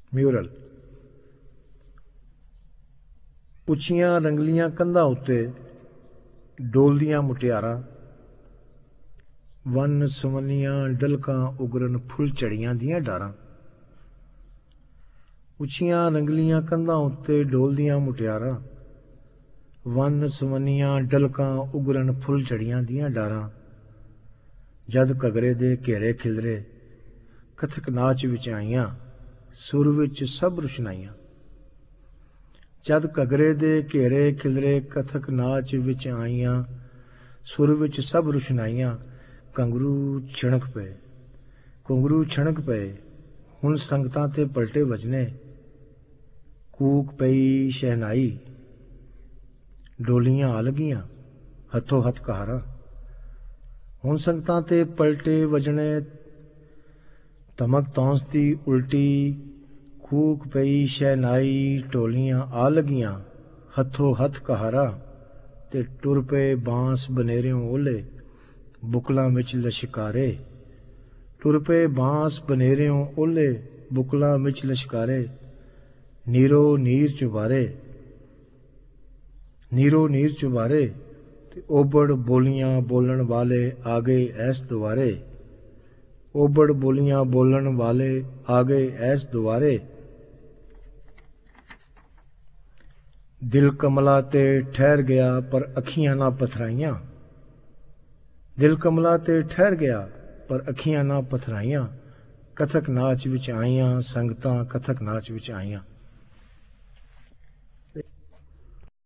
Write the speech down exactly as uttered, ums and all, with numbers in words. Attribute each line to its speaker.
Speaker 1: Mural. ਉੱਚੀਆਂ ਰੰਗਲੀਆਂ ਕੰਧਾਂ ਉੱਤੇ ਡੋਲਦੀਆਂ ਮੁਟਿਆਰਾਂ, ਵੰਨ ਸਵੰਨੀਆਂ ਡਲਕਾਂ ਉਗਰਨ ਫੁੱਲ ਝੜੀਆਂ ਦੀਆਂ ਡਾਰਾਂ। ਉੱਚੀਆਂ ਰੰਗਲੀਆਂ ਕੰਧਾਂ ਉੱਤੇ ਡੋਲਦੀਆਂ ਮੁਟਿਆਰਾਂ, ਵੰਨ ਸਵੰਨੀਆਂ ਡਲਕਾਂ ਉਗਰਨ ਫੁੱਲ ਝੜੀਆਂ ਦੀਆਂ ਡਾਰਾਂ। ਜਦ ਘੱਗਰੇ ਦੇ ਘੇਰੇ ਖਿਲਰੇ ਕਥਕ ਨਾਚ ਵਿੱਚ ਆਈਆਂ, ਸੁਰ ਵਿੱਚ ਸਭ ਰੁਸ਼ਨਾਈਆਂ। ਜਦ ਘੱਗਰੇ ਦੇ ਘੇਰੇ ਖਿਲਰੇ ਕਥਕ ਨਾਚ ਵਿੱਚ ਆਈਆਂ, ਸੁਰ ਵਿੱਚ ਸਭ ਰੁਸ਼ਨਾਈਆਂ। ਘੁੰਗਰੂ ਛਿਣਕ ਪਏ, ਘੁੰਗਰੂ ਛਿਣਕ ਪਏ, ਹੁਣ ਸੰਗਤਾਂ ਤੇ ਪਲਟੇ ਵਜਨੇ। ਕੂਕ ਪਈ ਸ਼ਹਿਨਾਈ, ਡੋਲੀਆਂ ਆ ਲੱਗੀਆਂ, ਹੱਥੋਂ ਹੱਥ ਕਹਾਰਾਂ। ਹੁਣ ਸੰਗਤਾਂ ਤੇ ਪਲਟੇ ਵਜਣੇ, ਧਮਕ ਤੌਂਸ ਦੀ ਉਲਟੀ। ਕੂਕ ਪਈ ਸ਼ਹਿਨਾਈ, ਢੋਲੀਆਂ ਆ ਲੱਗੀਆਂ, ਹੱਥੋਂ ਹੱਥ ਕਹਾਰਾਂ। ਤੇ ਟੁਰ ਪਏ ਬਾਂਸ ਬਨੇਰਿਓਂ ਓਲੇ, ਬੁਕਲਾਂ ਵਿੱਚ ਲਸ਼ਕਾਰੇ। ਟੁਰ ਪਏ ਬਾਂਸ ਬਨੇਰਿਓਂ ਓਲੇ, ਬੁਕਲਾਂ ਵਿੱਚ ਲਸ਼ਕਾਰੇ। Neuro ਨੀਰ ਚੁਬਾਰੇ, neuro ਨੀਰ ਚੁਬਾਰੇ। ਤੇ ਓਬੜ ਬੋਲੀਆਂ ਬੋਲਣ ਵਾਲੇ ਆ ਗਏ ਐਸ ਦੁਆਰੇ। ਓਬੜ ਬੋਲੀਆਂ ਬੋਲਣ ਵਾਲੇ ਆ ਗਏ ਐਸ ਦੁਆਰੇ। ਦਿਲ ਕਮਲਾ ਤੇ ਠਹਿਰ ਗਿਆ ਪਰ ਅੱਖੀਆਂ ਨਾ ਪਥਰਾਈਆਂ। ਦਿਲ ਕਮਲਾ ਤੇ ਠਹਿਰ ਗਿਆ ਪਰ ਅੱਖੀਆਂ ਨਾ ਪਥਰਾਈਆਂ। ਕਥਕ ਨਾਚ ਵਿੱਚ ਆਈਆਂ ਸੰਗਤਾਂ, ਕਥਕ ਨਾਚ ਵਿੱਚ ਆਈਆਂ।